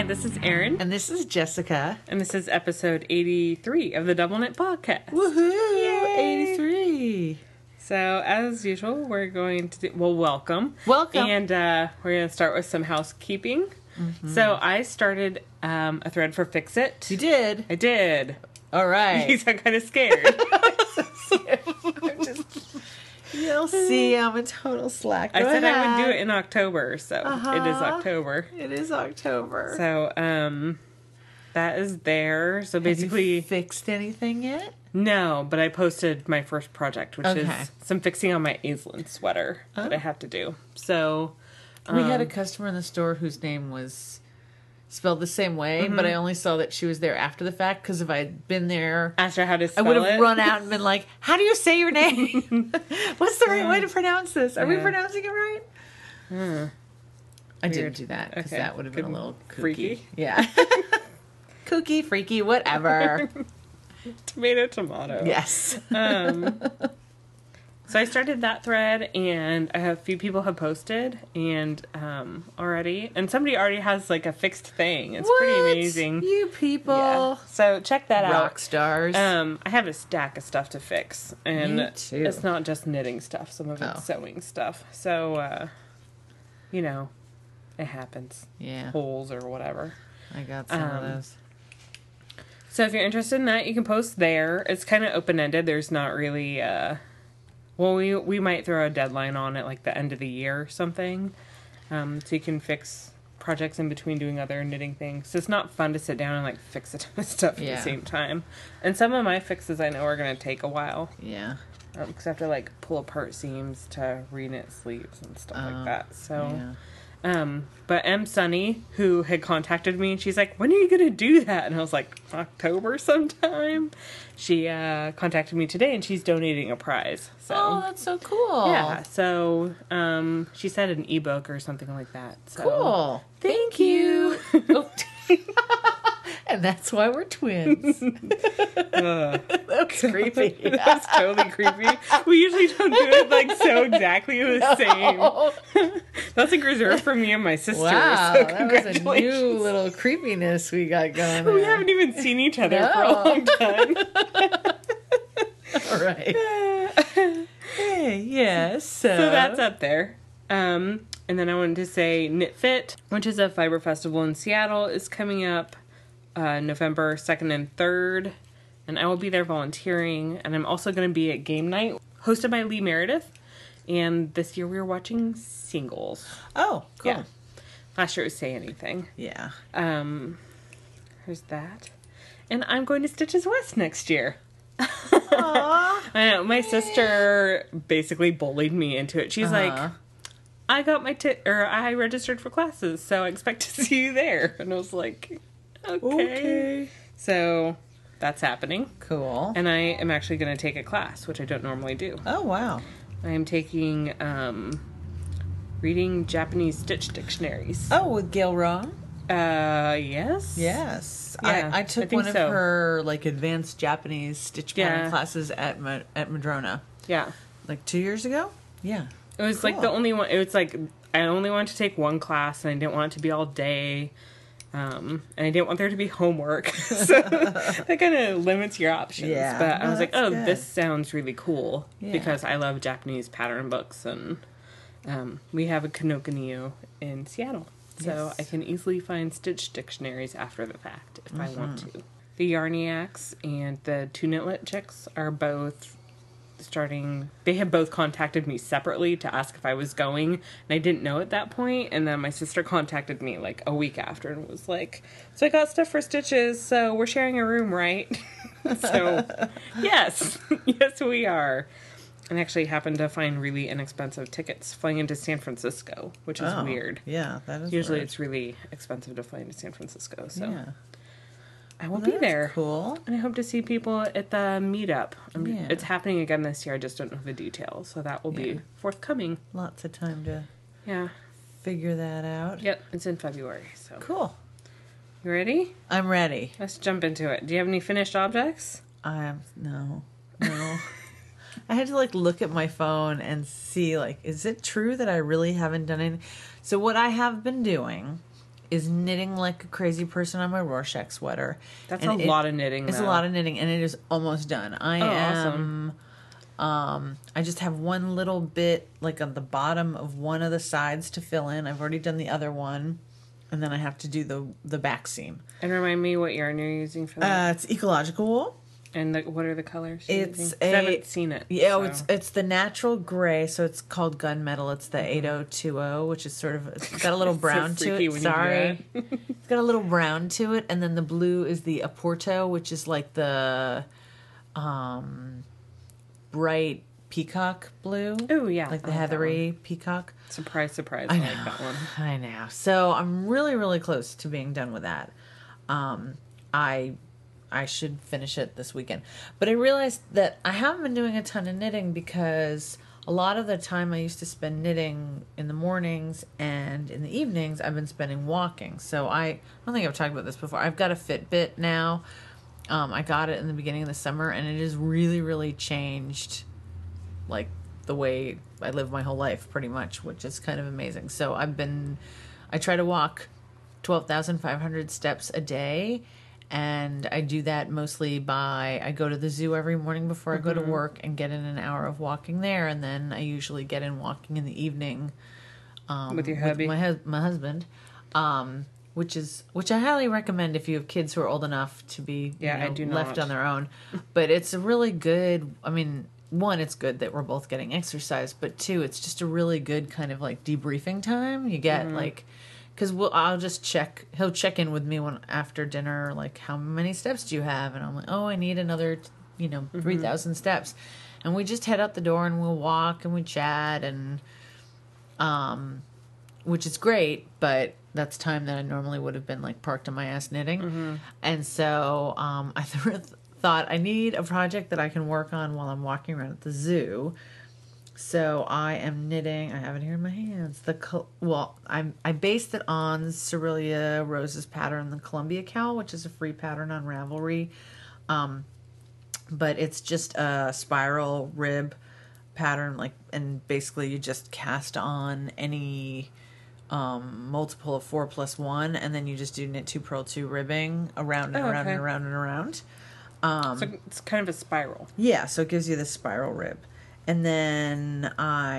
Hi, this is Erin. And this is Jessica. And this is episode 83 of the Double Knit Podcast. Woohoo! Yay! 83. So, as usual, we're going to welcome. Welcome. And we're going to start with some housekeeping. Mm-hmm. So, I started a thread for Fix It. You did? I did. All right. You sound kind of scared. You'll see, I'm a total slack. I said I would do it in October, so it is October. It is October. So, that is there. So basically... Have you fixed anything yet? No, but I posted my first project, which is some fixing on my Aislinn sweater that I have to do. So... we had a customer in the store whose name was spelled the same way, but I only saw that she was there after the fact, because if I had been there... Asked her how to spell I would have run out and been like, how do you say your name? What's the right way to pronounce this? Are we pronouncing it right? I didn't do that, because that would have been a little kooky. Freaky. Yeah. Kooky, freaky, whatever. Tomato. Yes. So I started that thread, and I have a few people have posted and already, and somebody already has like a fixed thing. It's pretty amazing. You people. Yeah. So check that out. Rock stars. I have a stack of stuff to fix, and Me too. It's not just knitting stuff. Some of it's sewing stuff. So, it happens. Yeah. Holes or whatever. I got some of those. So if you're interested in that, you can post there. It's kind of open-ended. There's not really... Well, we might throw a deadline on it, like the end of the year or something. So you can fix projects in between doing other knitting things. So it's not fun to sit down and, like, fix a ton of stuff at the same time. And some of my fixes I know are going to take a while. Yeah. Because I have to, like, pull apart seams to re-knit sleeves and stuff like that. So... Yeah. But M. Sunny, who had contacted me, and she's like, when are you going to do that? And I was like, October sometime. She contacted me today, and she's donating a prize. So, oh, that's so cool. Yeah, so she said an ebook or something like that. So, cool. Thank you. And that's why we're twins. That's creepy. That's totally creepy. We usually don't do it like so exactly the same. That's like reserved for me and my sister. Wow, so that was a new little creepiness we got going on. We haven't even seen each other for a long time. All right. Hey, yes. So that's up there. And then I wanted to say Knit Fit, which is a fiber festival in Seattle, is coming up November 2nd and 3rd. And I will be there volunteering. And I'm also going to be at Game Night, hosted by Lee Meredith. And this year we were watching singles. Oh, cool. Yeah. Last year it was Say Anything. Yeah. There's that. And I'm going to Stitches West next year. Aww. I know. My sister basically bullied me into it. She's like, I got my I registered for classes, so I expect to see you there. And I was like, okay. So that's happening. Cool. And I am actually going to take a class, which I don't normally do. Oh, wow. I am taking reading Japanese stitch dictionaries. Oh, with Gail Wrong? Yes. Yes. Yeah, I took one of her like advanced Japanese stitch pattern classes at Madrona. Yeah. Like 2 years ago? Yeah. It was like the only one. It was like I only wanted to take one class, and I didn't want it to be all day. And I didn't want there to be homework. So that kind of limits your options. Yeah. But I was like, good. this sounds really cool. Yeah. Because I love Japanese pattern books. And we have a Kinokuniya in Seattle. So I can easily find stitch dictionaries after the fact if I want to. The Yarniacs and the Two Knitlet Chicks are both starting. They had both contacted me separately to ask if I was going, and I didn't know at that point. And then my sister contacted me like a week after and was like, so I got stuff for Stitches, so we're sharing a room, right? So yes we are. And actually happened to find really inexpensive tickets flying into San Francisco, which is weird. Yeah, that is usually weird. It's really expensive to fly into San Francisco, so yeah. I will be there. Cool. And I hope to see people at the meetup. It's happening again this year. I just don't know the details. So that will be forthcoming. Lots of time to figure that out. Yep, it's in February. So cool. You ready? I'm ready. Let's jump into it. Do you have any finished objects? No. I had to like look at my phone and see like, is it true that I really haven't done anything? So what I have been doing is knitting like a crazy person on my Rorschach sweater. That's a lot of knitting. It's a lot of knitting, and it is almost done. Awesome. I just have one little bit like on the bottom of one of the sides to fill in. I've already done the other one, and then I have to do the back seam. And remind me what yarn you're using for that. It's ecological wool. And what are the colors? I haven't seen it. Yeah, so. It's the natural gray, so it's called gunmetal. It's the 8020, which is sort of, it's got a little brown to it. Sorry. It's got a little brown to it, and then the blue is the Oporto, which is like the bright peacock blue. Oh, yeah. Like the heathery peacock. Surprise, surprise. I like that one. I know. So I'm really, really close to being done with that. I should finish it this weekend. But I realized that I haven't been doing a ton of knitting because a lot of the time I used to spend knitting in the mornings, and in the evenings I've been spending walking. So I don't think I've talked about this before. I've got a Fitbit now. I got it in the beginning of the summer, and it has really, really changed like the way I live my whole life pretty much, which is kind of amazing. So I try to walk 12,500 steps a day. And I do that mostly I go to the zoo every morning before I go to work and get in an hour of walking there. And then I usually get in walking in the evening. With your hubby? With my husband. Which I highly recommend if you have kids who are old enough to be left on their own. But it's a really good, I mean, one, it's good that we're both getting exercise. But two, it's just a really good kind of like debriefing time. You get like... Because I'll just he'll check in with me after dinner, like, how many steps do you have? And I'm like, I need another, 3,000 steps. And we just head out the door and we'll walk and we chat, and which is great, but that's time that I normally would have been like parked on my ass knitting. And so I thought I need a project that I can work on while I'm walking around at the zoo. So I am knitting. I have it here in my hands. I based it on Cerelia Rose's pattern, the Columbia Cowl, which is a free pattern on Ravelry. But it's just a spiral rib pattern, and basically you just cast on any multiple of 4+1, and then you just do knit 2, purl 2 ribbing around and around and around and around. So it's kind of a spiral. Yeah, so it gives you this spiral rib. And then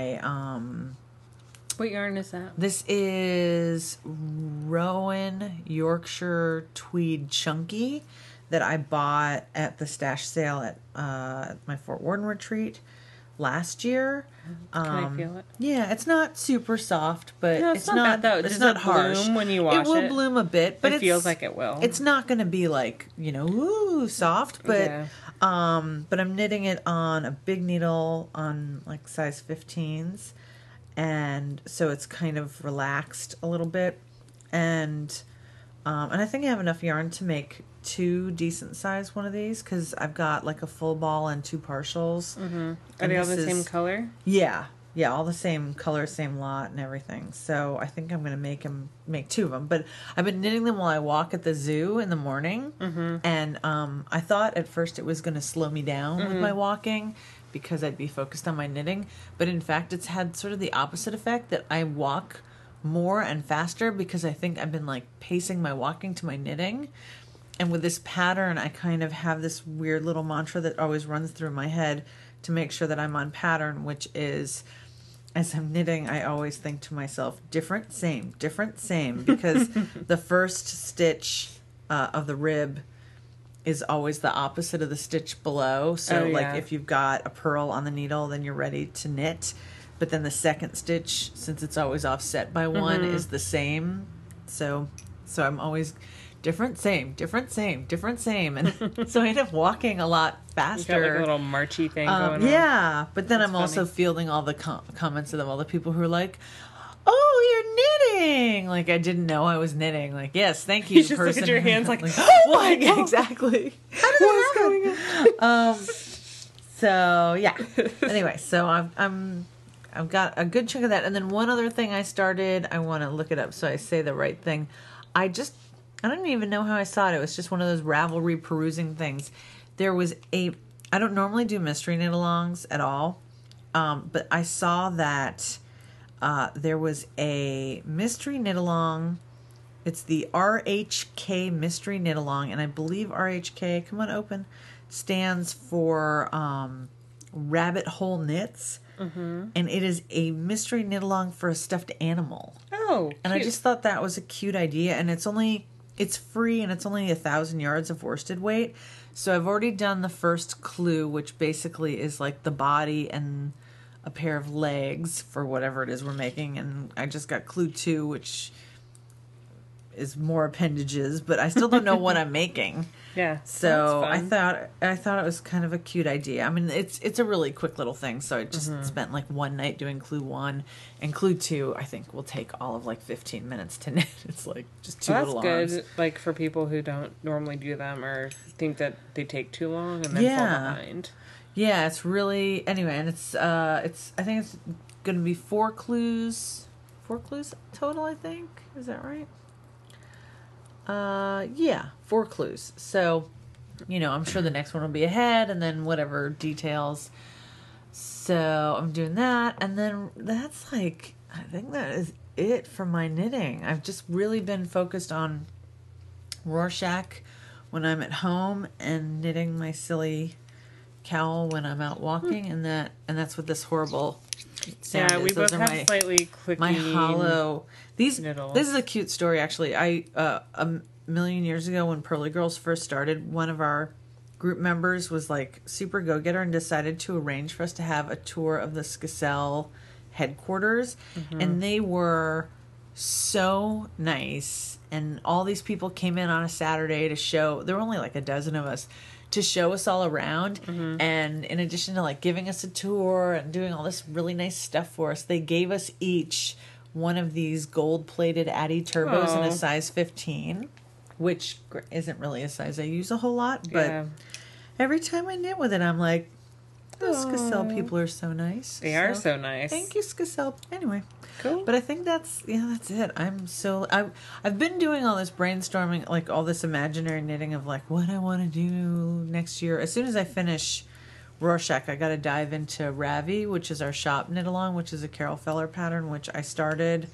what yarn is that? This is Rowan Yorkshire Tweed Chunky that I bought at the stash sale at my Fort Worden retreat last year. Can I feel it? Yeah, it's not super soft, but no, it's not bad though. It's not harsh. Bloom when you wash it? It will bloom a bit, but it feels like it will. It's not going to be like, ooh, soft, but yeah. But I'm knitting it on a big needle on like size 15s, and so it's kind of relaxed a little bit, and I think I have enough yarn to make 2 decent size one of these, because I've got like a full ball and 2 partials. Are they all the same color? Yeah, all the same color, same lot, and everything. So I think I'm going to make 2 of them. But I've been knitting them while I walk at the zoo in the morning. And I thought at first it was going to slow me down with my walking because I'd be focused on my knitting. But in fact, it's had sort of the opposite effect, that I walk more and faster because I think I've been like pacing my walking to my knitting. And with this pattern, I kind of have this weird little mantra that always runs through my head to make sure that I'm on pattern, which is, as I'm knitting, I always think to myself, different, same, because the first stitch of the rib is always the opposite of the stitch below. So, like, if you've got a purl on the needle, then you're ready to knit. But then the second stitch, since it's always offset by 1, is the same. So I'm always... different, same. And so I end up walking a lot faster. You got like a little marchy thing going on. Yeah, but then I'm also fielding all the comments of all the people who are like, oh, you're knitting. Like, I didn't know I was knitting. Like, yes, thank you, you just look at your hands like, what? Yeah, exactly. How did that happen? So, yeah. Anyway, so I've got a good chunk of that. And then one other thing I started, I want to look it up so I say the right thing. I don't even know how I saw it. It was just one of those Ravelry perusing things. There was I don't normally do mystery knit-alongs at all, but I saw that there was a mystery knit-along It's the RHK Mystery Knit Along, and I believe RHK, come on, open, stands for Rabbit Hole Knits. Mm-hmm. And it is a mystery knit along for a stuffed animal. Oh, cute. And I just thought that was a cute idea. And it's free, and it's only 1,000 yards of worsted weight. So I've already done the first clue, which basically is like the body and a pair of legs for whatever it is we're making. And I just got clue 2, which is more appendages, but I still don't know what I'm making. Yeah. So I thought it was kind of a cute idea. I mean, it's a really quick little thing. So I just spent like one night doing clue 1, and clue 2 I think will take all of like 15 minutes to knit. It's like just two little arms. That's good, like for people who don't normally do them or think that they take too long and then fall behind. Yeah, it's really anyway, and it's I think it's going to be 4 clues total. I think, is that right? Yeah, 4 clues. So, I'm sure the next one will be ahead, and then whatever details. So I'm doing that, and then that's I think that is it for my knitting. I've just really been focused on Rorschach when I'm at home and knitting my silly cowl when I'm out walking, and that's what this horrible sound is. We both have slightly clicky. My hollow. Niddles. This is a cute story, actually. A million years ago when Pearly Girls first started, one of our group members was like super go-getter and decided to arrange for us to have a tour of the Skacel headquarters. Mm-hmm. And they were so nice. And all these people came in on a Saturday to show, there were only like a dozen of us, to show us all around. Mm-hmm. And in addition to like giving us a tour and doing all this really nice stuff for us, they gave us each one of these gold-plated Addy Turbos in a size 15, which isn't really a size I use a whole lot, but every time I knit with it, I'm like, those Skacel people are so nice. They are so nice. Thank you, Skacel. Anyway. Cool. But I think that's it. I've been doing all this brainstorming, like all this imaginary knitting of like what I want to do next year. As soon as I finish Rorschach, I got to dive into Ravi, which is our shop knit along, which is a Carol Feller pattern, which I started.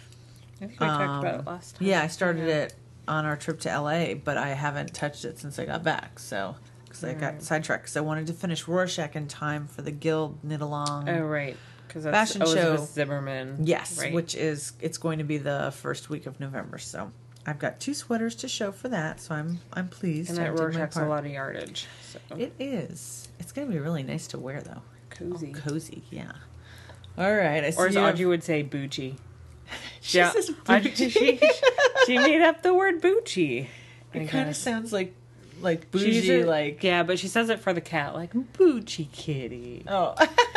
I think we talked about it last time. Yeah, I started it on our trip to LA, but I haven't touched it since I got back. So, because I got sidetracked, because I wanted to finish Rorschach in time for the Guild knit along. Oh, right. Because that's fashion Elizabeth show. Zimmerman. Yes, right? which is, it's going to be the first week of November. So I've got 2 sweaters to show for that. So I'm pleased. And that Rorschach's a lot of yardage. So. It is. It's going to be really nice to wear, though. Cozy. Oh, cozy, yeah. All right. Or as Audrey would say, Bucci. She says Bucci. She made up the word Bucci. It kind of sounds like bougie, yeah, but she says it for the cat, like Bucci kitty. Oh,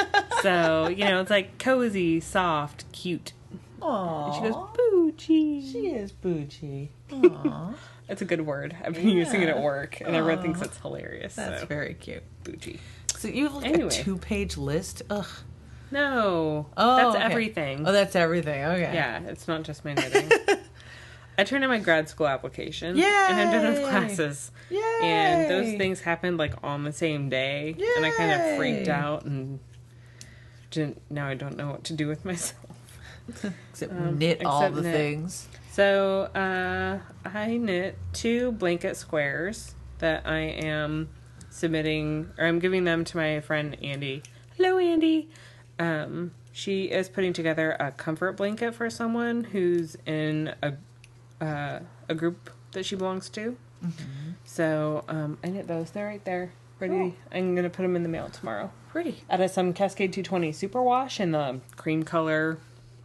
so it's like cozy, soft, cute. Aww. And she goes Bucci. She is Bucci. Aww. It's a good word. I've been using it at work, and everyone thinks it's hilarious. That's very cute. Bucci. So you have like a 2-page list. Ugh. No. Oh, that's okay. everything. Oh, that's everything. Okay. Yeah, it's not just my knitting. I turned in my grad school application. Yay! And I'm done with classes. Yay! And those things happened like on the same day. Yay! And I kind of freaked out and now I don't know what to do with myself. Except knit all the things. So I knit 2 blanket squares that I am submitting, or I'm giving them to my friend Andy. Hello, Andy. She is putting together a comfort blanket for someone who's in a group that she belongs to. Mm-hmm. So I knit those. They're right there, ready. Cool. I'm gonna put them in the mail tomorrow. Pretty. Out of some Cascade 220 superwash in the cream color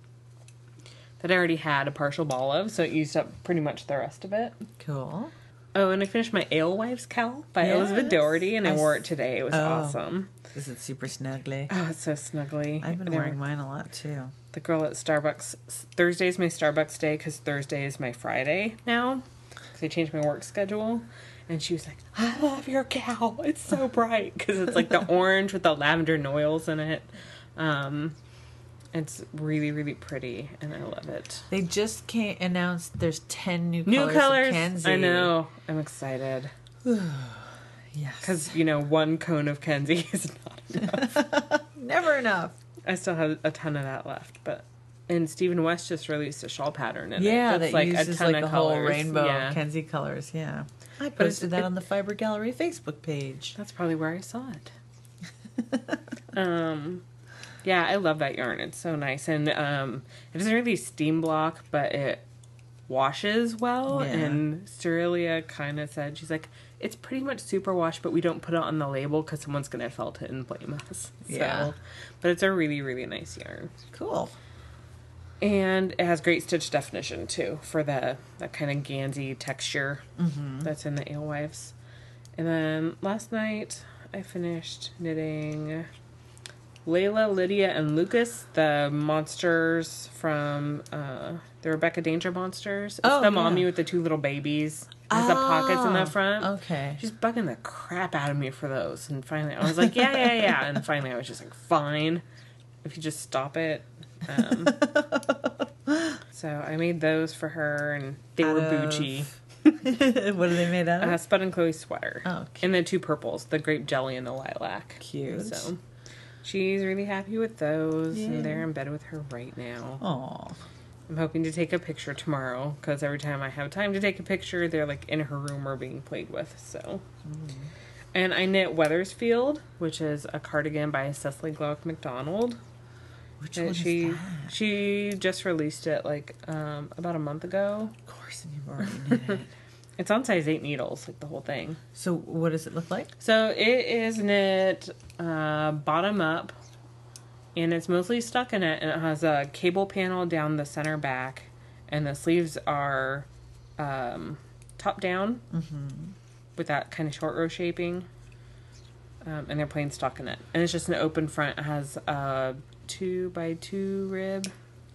that I already had a partial ball of, so it used up pretty much the rest of it. Cowl. Oh, and I finished my Alewives cowl by Elizabeth Doherty, and I wore it today. It was awesome. Is it super snuggly? Oh, it's so snuggly. I've been wearing mine a lot, too. The girl at Starbucks, Thursday is my Starbucks day, because Thursday is my Friday now, because I changed my work schedule. And she was like, I love your cowl. It's so bright, because it's like the orange with the lavender noils in it. It's really, really pretty, and I love it. They just announced there's 10 new colors of Kenzie. I know. I'm excited. Yes. Because, 1 cone of Kenzie is not enough. Never enough. I still have a ton of that left, but and Stephen West just released a shawl pattern in it. Yeah, That's that like uses a ton like of a whole colors. rainbow Yeah. of Kenzie colors. Yeah, I it's- posted that on the Fiber Gallery Facebook page. That's probably where I saw it. Yeah, I love that yarn. It's so nice. And it doesn't really steam block, but it washes well. Yeah. And Cerelia kind of said, she's like, it's pretty much superwash, but we don't put it on the label because someone's going to felt it and blame us. Yeah. So, but it's a really, really nice yarn. Cool. And it has great stitch definition, too, for that kind of gansy texture that's in the Alewives. And then last night, I finished knitting Layla, Lydia, and Lucas, the monsters from the Rebecca Danger monsters. It's the mommy with the 2 little babies. Has the pockets in the front. Okay. She's bugging the crap out of me for those. And finally, I was like, yeah. And finally, I was just like, fine. If you just stop it. So I made those for her, and they were Bucci. What are they made out of? Spud and Chloe sweater. Oh, cute. And the 2 purples, the grape jelly and the lilac. Cute. So she's really happy with those, Yeah. and they're in bed with her right now. Aw. I'm hoping to take a picture tomorrow, because every time I have time to take a picture, they're like in her room or being played with. So, And I knit Weathersfield, which is a cardigan by Cecily Glauc McDonald. Which And one she is that? she just released it like about a month ago. Of course, and you've already knit it. It's on size 8 needles, like the whole thing. So what does it look like? So it is knit bottom up, and it's mostly stuck in it, and it has a cable panel down the center back, and the sleeves are top down with that kind of short row shaping, and they're plain stockinette. And it's just an open front. It has a 2x2 rib,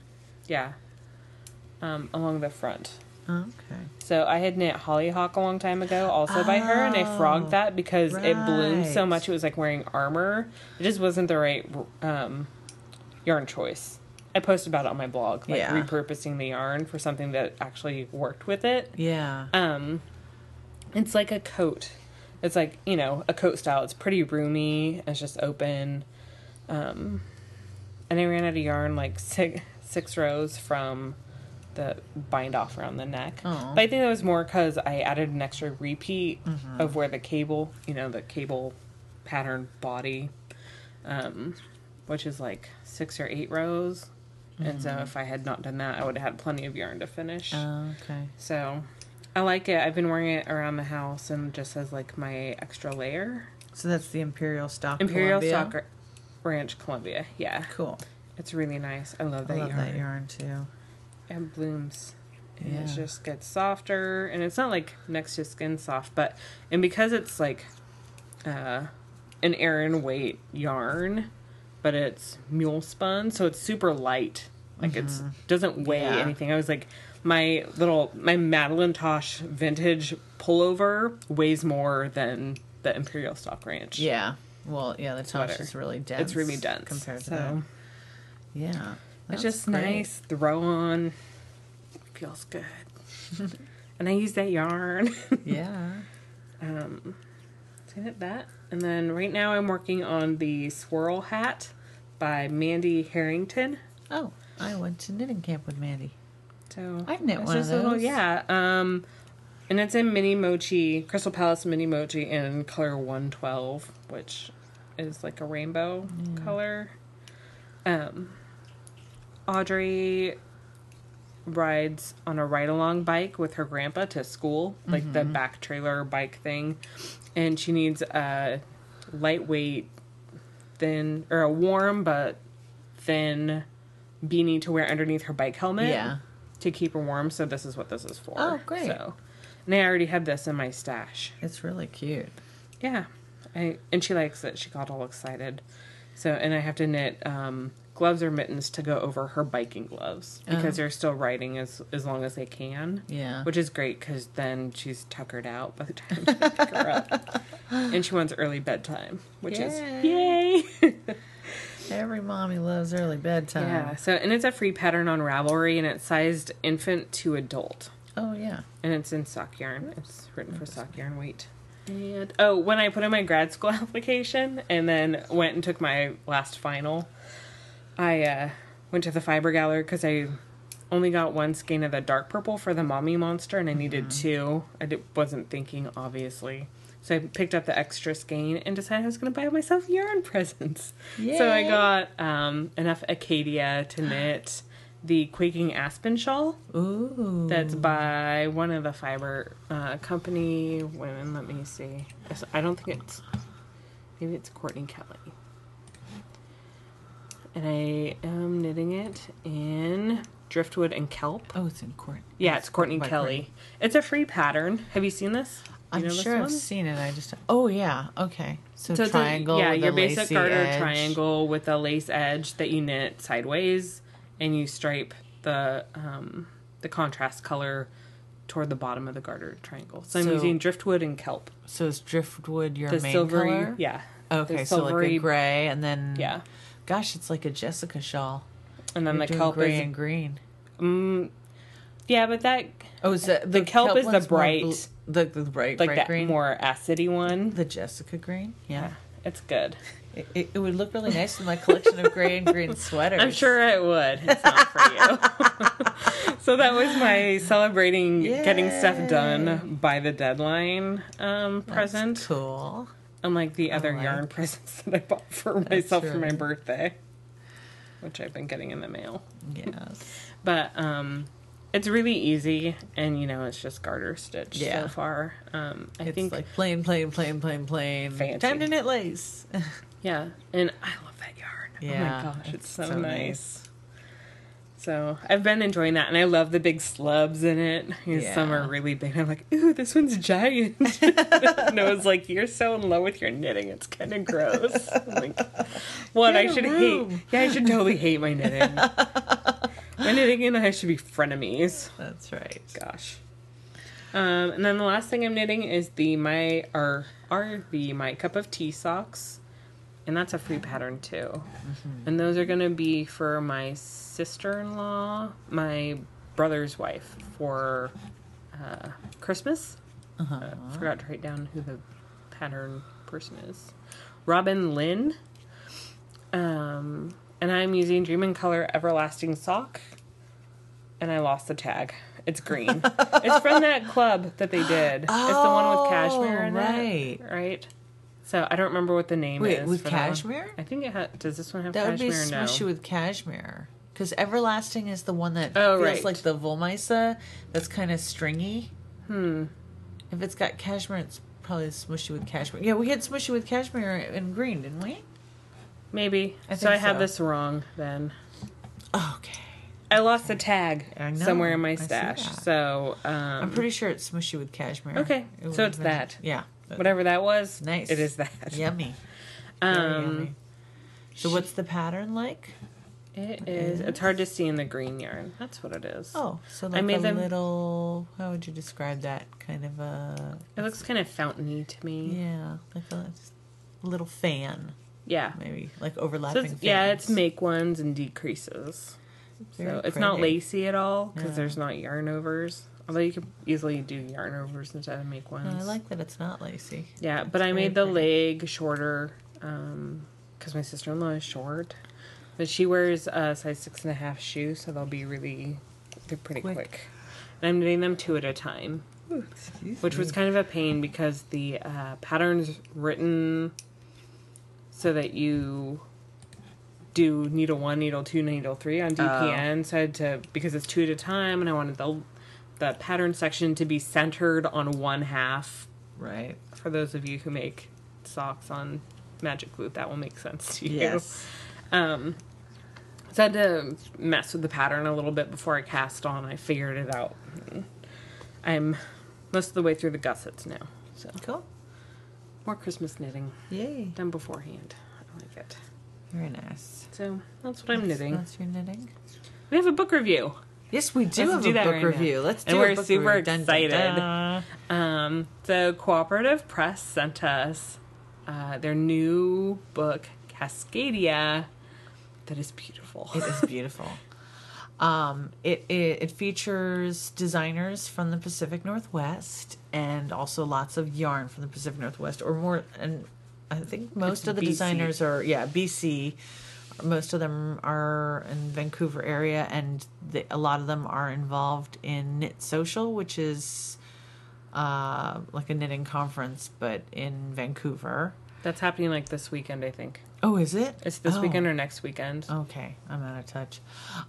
along the front. Okay. So I had knit Hollyhock a long time ago, also by her, and I frogged that because it bloomed so right. much. It was like wearing armor. It just wasn't the right yarn choice. I posted about it on my blog, like repurposing the yarn for something that actually worked with it. Yeah. It's like a coat. It's like, a coat style. It's pretty roomy. It's just open. And I ran out of yarn like six rows from the bind off around the neck. Oh. But I think that was more because I added an extra repeat of where the cable, the cable pattern body, which is like 6 or 8 rows. And so if I had not done that, I would have had plenty of yarn to finish. Okay. So I like it. I've been wearing it around the house and just as like my extra layer. So that's the Imperial Stock Imperial Columbia? Stock Ranch Columbia. Yeah. Cool. It's really nice. I love that I love yarn. that yarn too. It blooms. And Yeah. it just gets softer. And it's not like next to skin soft, and because it's like an Aran weight yarn, but it's mule spun, so it's super light. Like it's doesn't weigh anything. I was like, my Madeline Tosh vintage pullover weighs more than the Imperial Stock Ranch. Yeah. Well, yeah, the Tosh Sweater. is really dense. It's really dense compared to so that. Yeah. It's That's just great. nice. Throw on. Feels good. And I use that yarn. Yeah. So I did that. And then right now I'm working on the Swirl Hat by Mandy Harrington. Oh, I went to knitting camp with Mandy. So I've knit it's one of just a little- those. yeah. And it's in Mini Mochi, Crystal Palace Mini Mochi in color 112, which is like a rainbow color. Audrey rides on a ride-along bike with her grandpa to school, like the back trailer bike thing, and she needs a lightweight, thin, or a warm but thin beanie to wear underneath her bike helmet. Yeah. To keep her warm, so this is what this is for. Oh, great. So, and I already had this in my stash. It's really cute. Yeah. And she likes it. She got all excited. So, and I have to knit gloves or mittens to go over her biking gloves because they're still riding as long as they can. Yeah. Which is great because then she's tuckered out by the time I pick her up. And she wants early bedtime, which is yay! Every mommy loves early bedtime. Yeah. So, and it's a free pattern on Ravelry, and it's sized infant to adult. Oh, yeah. And it's in sock yarn. It's written for sock yarn weight. And when I put in my grad school application and then went and took my last final, I went to the fiber gallery because I only got one skein of the dark purple for the mommy monster, and I needed two. Wasn't thinking, obviously. So I picked up the extra skein and decided I was going to buy myself yarn presents. Yay. So I got enough Acadia to knit the Quaking Aspen shawl. Ooh. That's by one of the fiber company women. Let me see. I don't think it's... Maybe it's Courtney Kelly. And I am knitting it in Driftwood and Kelp. Oh, it's in Courtney. Yeah, it's Courtney Kelly. It's a free pattern. Have you seen this? I'm sure I've seen it. Oh, yeah. Okay. So triangle. Yeah, with your a basic garter edge. triangle with a lace edge that you knit sideways, and you stripe the contrast color toward the bottom of the garter triangle. So I'm using Driftwood and Kelp. So is Driftwood your main silvery color? Yeah. Okay, so like a gray, and then... Yeah. Gosh, it's like a Jessica shawl. And then the kelp gray is and green. Yeah, but that... Oh, is that... The kelp is the bright... The bright, like bright that green? more acidy one. The Jessica green? Yeah. It's good. It would look really nice in my collection of gray and green sweaters. I'm sure it would. It's not for you. So that was my celebrating getting stuff done by the deadline present. That's cool. Unlike the other yarn presents that I bought for myself for my birthday, which I've been getting in the mail. Yes. But it's really easy, and it's just garter stitch so far. I think like plain. Fancy. Time to knit lace. Yeah, and I love that yarn. Yeah, oh my gosh, it's so nice. So I've been enjoying that, and I love the big slubs in it. Some are really big. I'm like, ooh, this one's giant. And I was like, you're so in love with your knitting, it's kind of gross. I'm like, what? I should hate. Yeah, I should totally hate my knitting. My knitting and I should be frenemies. That's right. Gosh. And then the last thing I'm knitting is the My Cup of Tea socks. And that's a free pattern too. Mm-hmm. And those are going to be for my sister-in-law, my brother's wife, for Christmas. Forgot to write down who the pattern person is. Robin Lynn. And I'm using Dream in Color Everlasting Sock. And I lost the tag. It's green. It's from that club that they did. It's the one with cashmere in it. Right. So I don't remember what the name is. Wait, with cashmere? I think it has. Does this one have that cashmere? That would be smushy with cashmere. Because Everlasting is the one that feels like the Wollmeise. That's kind of stringy. If it's got cashmere, it's probably smushy with cashmere. Yeah, we had smushy with cashmere in green, didn't we? Maybe. I have this wrong then. Okay. I lost the tag somewhere in my stash. So I'm pretty sure it's smushy with cashmere. Okay. So it's that. Yeah. Whatever that was. Nice. It is that. Yummy. Yummy. So what's the pattern like? It is. It's hard to see in the green yarn. That's what it is. Oh, so like little... How would you describe that? Kind of a... It looks kind of fountainy to me. Yeah. Like a little fan. Yeah. Maybe. Like overlapping fans. Yeah, it's make ones and decreases. So it's not lacy at all because there's not yarn overs. Although you could easily do yarn overs instead of make ones. I like that it's not lacy. Yeah, but I made the leg shorter because my sister-in-law is short. But she wears a size 6.5 shoe, so they're pretty quick. And I'm knitting them 2 at a time. Ooh, which was kind of a pain because the pattern's written so that you do needle 1, needle 2, needle 3 on DPN. So I had to, because it's 2 at a time, and I wanted the pattern section to be centered on one half. Right. For those of you who make socks on Magic Glue, that will make sense to you. Yes. So I had to mess with the pattern a little bit before I cast on. I figured it out. I'm most of the way through the gussets now. So cool. More Christmas knitting. Yay. Done beforehand. I like it. Very nice. So that's what I'm knitting. That's your knitting. We have a book review. Yes, we do have a book review. Let's do it. And we're super excited. So Cooperative Press sent us their new book, Cascadia, that is beautiful. It is beautiful. It features designers from the Pacific Northwest and also lots of yarn from the Pacific Northwest, or more. And I think most of the BC. designers are BC. most of them are in Vancouver area, and a lot of them are involved in Knit Social, which is like a knitting conference, but in Vancouver. That's happening like this weekend, I think. Oh, is it? It's this weekend or next weekend. Okay, I'm out of touch.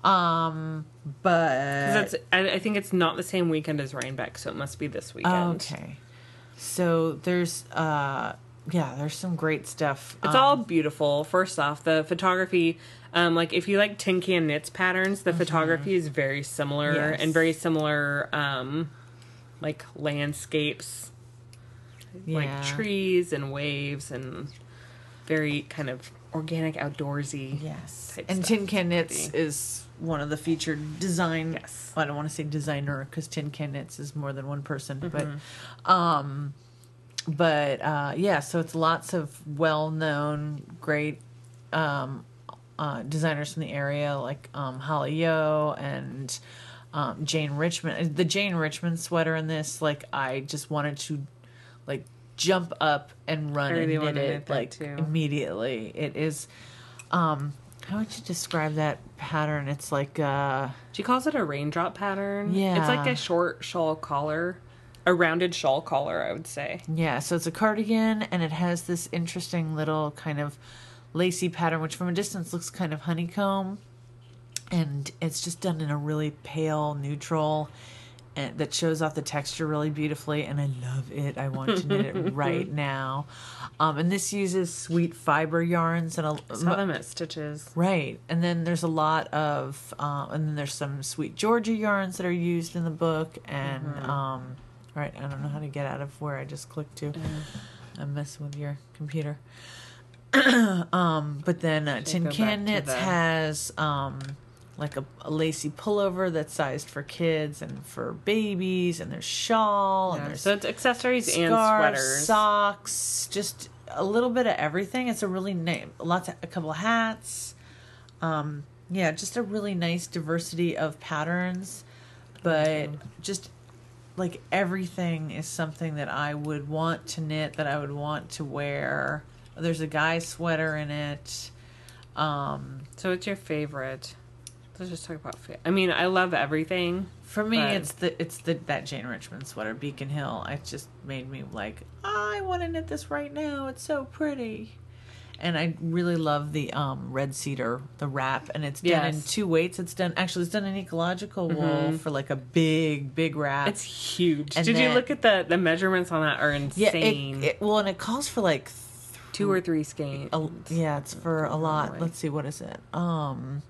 But I think it's not the same weekend as Rhinebeck, so it must be this weekend. Okay. So there's there's some great stuff. It's all beautiful. First off, the photography, like if you like Tin Can Knits patterns, the photography is very similar and very similar, like landscapes, like trees and waves and very kind of organic, outdoorsy. Yes. Type And stuff. Tin Can Knits is one of the featured design. Yes. Well, I don't want to say designer because Tin Can Knits is more than one person, so it's lots of well-known, great designers from the area, like Holly Yo and Jane Richmond. The Jane Richmond sweater in this, like, I just wanted to, like, jump up and run and knit it, like, too. Immediately. It is, how would you describe that pattern? It's like, She calls it a raindrop pattern. Yeah. It's like a short shawl collar. A rounded shawl collar, I would say. Yeah, so it's a cardigan, and it has this interesting little kind of lacy pattern, which from a distance looks kind of honeycomb. And it's just done in a really pale neutral, and that shows off the texture really beautifully, and I love it. I want to knit it right now. And this uses sweet fiber yarns. And I saw them at Stitches. Right. And then there's a lot of, and then there's some Sweet Georgia yarns that are used in the book, and... Right, I don't know how to get out of where I just clicked to. I'm messing with your computer. But then Tin Can Knits has like a lacy pullover that's sized for kids and for babies, and there's shawl, and there's so it's accessories scarves, and sweaters, socks, just a little bit of everything. It's a really nice, a couple of hats. Just a really nice diversity of patterns, but just like everything is something that I would want to knit, that I would want to wear. There's a guy's sweater in it. So what's your favorite? Let's just talk about I mean, I love everything. For me, it's that Jane Richmond sweater, Beacon Hill. It just made me like, I want to knit this right now. It's so pretty. And I really love the red cedar, the wrap, and it's done in 2 weights. It's done in ecological wool for like a big wrap. It's huge. And Did you look at the measurements on that? Are insane. Yeah, and it calls for like 2 or 3 skeins. It's for a lot. Let's see, what is it? What's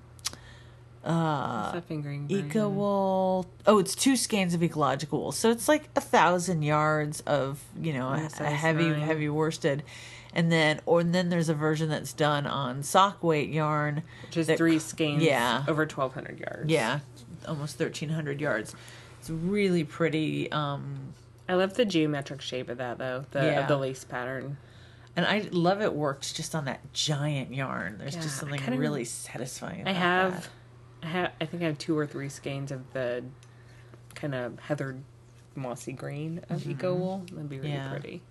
that fingering Eco wool. Oh, it's 2 skeins of ecological wool, so it's like 1,000 yards of a heavy worsted. And then there's a version that's done on sock weight yarn, which is 3 skeins. Yeah, over 1,200 yards. Yeah, almost 1,300 yards. It's really pretty. I love the geometric shape of that though. Of the lace pattern. And I love it worked just on that giant yarn. There's just something really satisfying about that. I think I have 2 or 3 skeins of the kind of heathered mossy green of Eco wool. That'd be really pretty.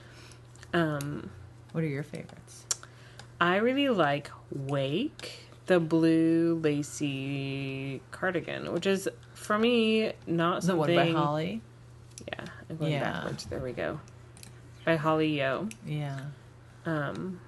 What are your favorites? I really like Wake, the blue lacy cardigan, which is, for me, not something... The one by Holly? Yeah, I'm going backwards. There we go. By Holly Yo. Yeah. And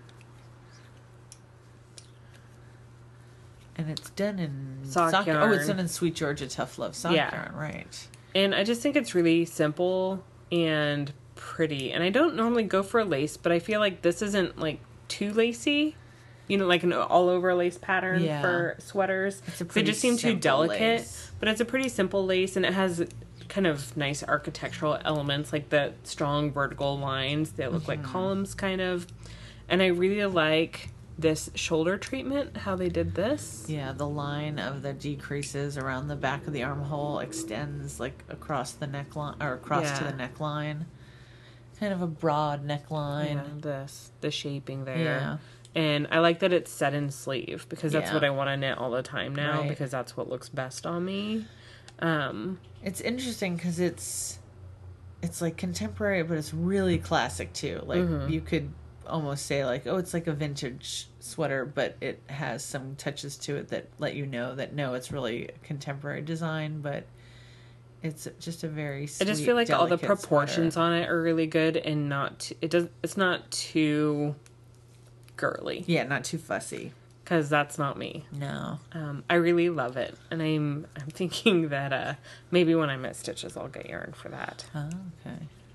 it's done in sock yarn. Oh, it's done in Sweet Georgia Tough Love sock yarn, right. And I just think it's really simple and pretty. And I don't normally go for a lace, but I feel like this isn't like too lacy, like an all over lace pattern for sweaters. They just seem too delicate, but it's a pretty simple lace, and it has kind of nice architectural elements, like the strong vertical lines that look like columns kind of. And I really like this shoulder treatment, how they did this. Yeah, the line of the decreases around the back of the armhole extends like across the neckline, or across to the neckline. Kind of a broad neckline. Yeah, the shaping there. Yeah. And I like that it's set in sleeve, because that's what I want to knit all the time now, because that's what looks best on me. It's interesting because it's like contemporary, but it's really classic too. Like you could almost say like, oh, it's like a vintage sweater, but it has some touches to it that let you know that no, it's really a contemporary design, but it's just a very sweet, I just feel like all the delicate proportions sweater. on it are really good and it's not too girly. Yeah, not too fussy. Because that's not me. No. I really love it, and I'm thinking that maybe when I'm at Stitches, I'll get yarn for that. Oh, okay.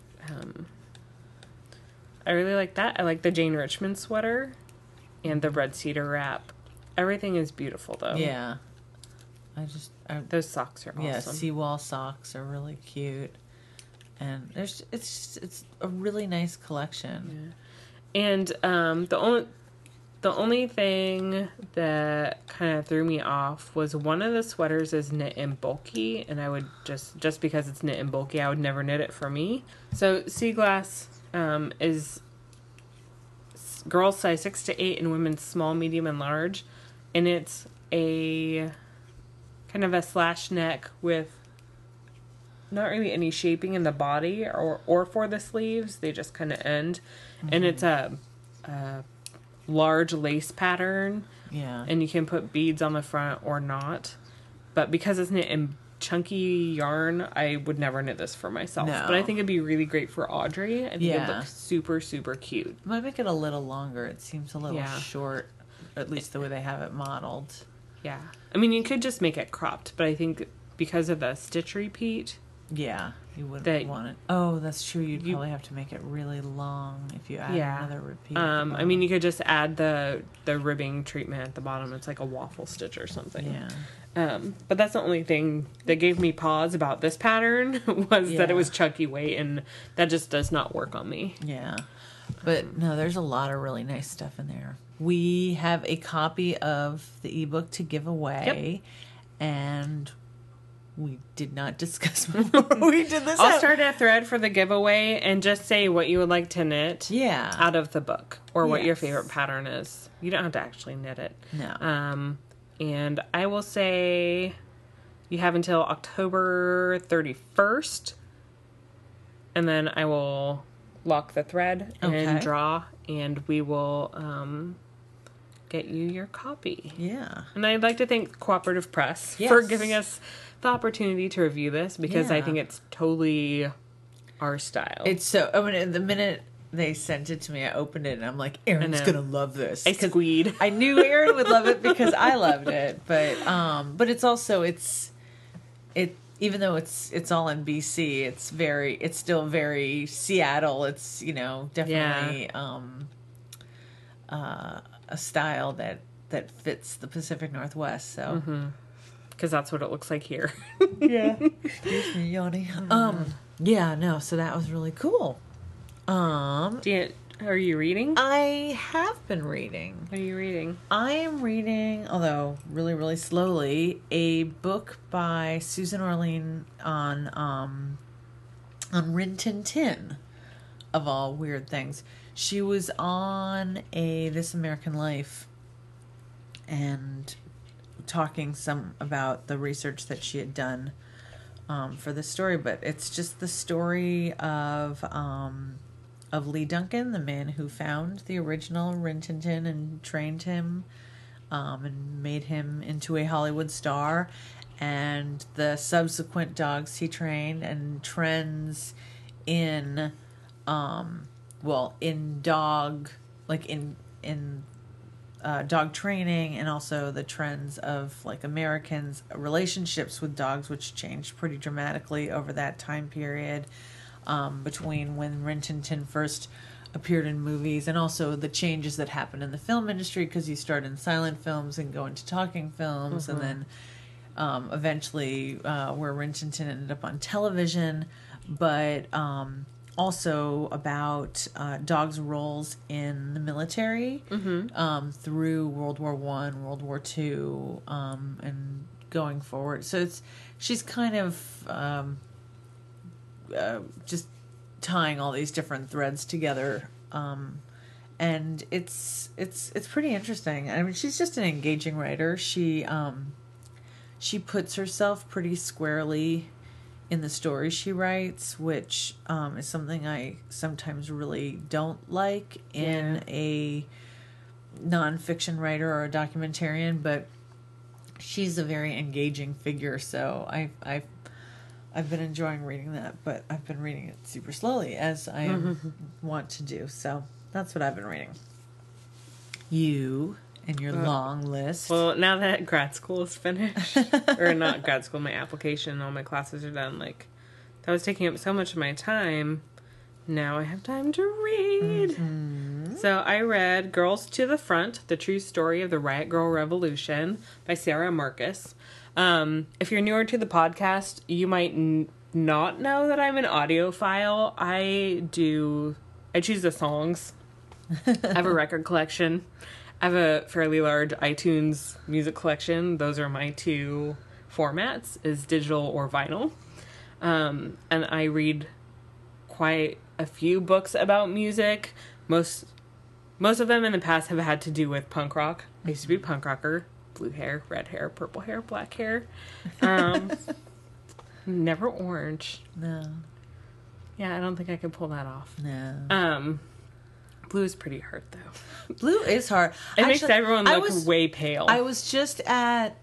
I really like that. I like the Jane Richmond sweater, and the red cedar wrap. Everything is beautiful, though. Yeah. Those socks are awesome. Yeah, seawall socks are really cute, and it's a really nice collection. Yeah. And the only thing that kind of threw me off was one of the sweaters is knit and bulky, and I would just because it's knit and bulky, I would never knit it for me. So Sea Glass is girls size 6 to 8 and women's small, medium, and large, and it's a kind of a slash neck with not really any shaping in the body or for the sleeves. They just kind of end, and it's a large lace pattern. Yeah. And you can put beads on the front or not. But because it's knit in chunky yarn, I would never knit this for myself. No. But I think it'd be really great for Audrey. I think it'd Yeah. look super, super cute. Might make it a little longer. It seems a little Yeah. short, at least the way they have it modeled. Yeah. I mean, you could just make it cropped, but I think because of the stitch repeat, Yeah, you wouldn't want it. Oh, that's true. You'd probably have to make it really long if you add another repeat. I mean, you could just add the ribbing treatment at the bottom. It's like a waffle stitch or something. Yeah. But that's the only thing that gave me pause about this pattern was that it was chunky weight, and that just does not work on me. Yeah. But no, there's a lot of really nice stuff in there. We have a copy of the ebook to give away, and we did not discuss before we did this. I'll start a thread for the giveaway and just say what you would like to knit out of the book or what your favorite pattern is. You don't have to actually knit it. No. And I will say you have until October 31st, and then I will lock the thread and draw, and we will get you your copy. Yeah. And I'd like to thank Cooperative Press for giving us the opportunity to review this, because I think it's totally our style. It's so, I mean, the minute they sent it to me, I opened it and I'm like, Erin's gonna love this. I squeed. I knew Erin would love it because I loved it, but it's also even though it's all in BC, it's still very Seattle. It's definitely a style that fits the Pacific Northwest. So. Because that's what it looks like here. Yeah. Excuse me, yawning. Yeah, no, so that was really cool. Are you reading? I have been reading. What are you reading? I am reading, although really, really slowly, a book by Susan Orlean on Rin Tin Tin, of all weird things. She was on This American Life and talking some about the research that she had done for this story, but it's just the story of Lee Duncan, the man who found the original Rin Tin Tin and trained him and made him into a Hollywood star, and the subsequent dogs he trained and trends in dog, like in dog training, and also the trends of like Americans' relationships with dogs, which changed pretty dramatically over that time period between when Rin Tin Tin first appeared in movies, and also the changes that happened in the film industry, because you start in silent films and go into talking films, and then eventually where Rin Tin Tin ended up on television, but also about dogs' roles in the military through World War I, World War II, and going forward. So she's kind of just tying all these different threads together, and it's pretty interesting. I mean, she's just an engaging writer. She puts herself pretty squarely in the stories she writes, which is something I sometimes really don't like in a nonfiction writer or a documentarian, but she's a very engaging figure, so I've been enjoying reading that, but I've been reading it super slowly, as I want to do. So that's what I've been reading. You and your long list. Well, now that grad school is finished, or not grad school, my application, all my classes are done, like, that was taking up so much of my time. Now I have time to read. Mm-hmm. So I read Girls to the Front, The True Story of the Riot Grrrl Revolution by Sarah Marcus. If you're newer to the podcast, you might not know that I'm an audiophile. I choose the songs. I have a record collection. I have a fairly large iTunes music collection. Those are my two formats, is digital or vinyl. And I read quite a few books about music. Most of them in the past have had to do with punk rock. I used to be a punk rocker. Blue hair, red hair, purple hair, black hair. Never orange. No. Yeah, I don't think I could pull that off. No. Blue is pretty hard, though. Blue is hard. It makes everyone look way pale. I was just at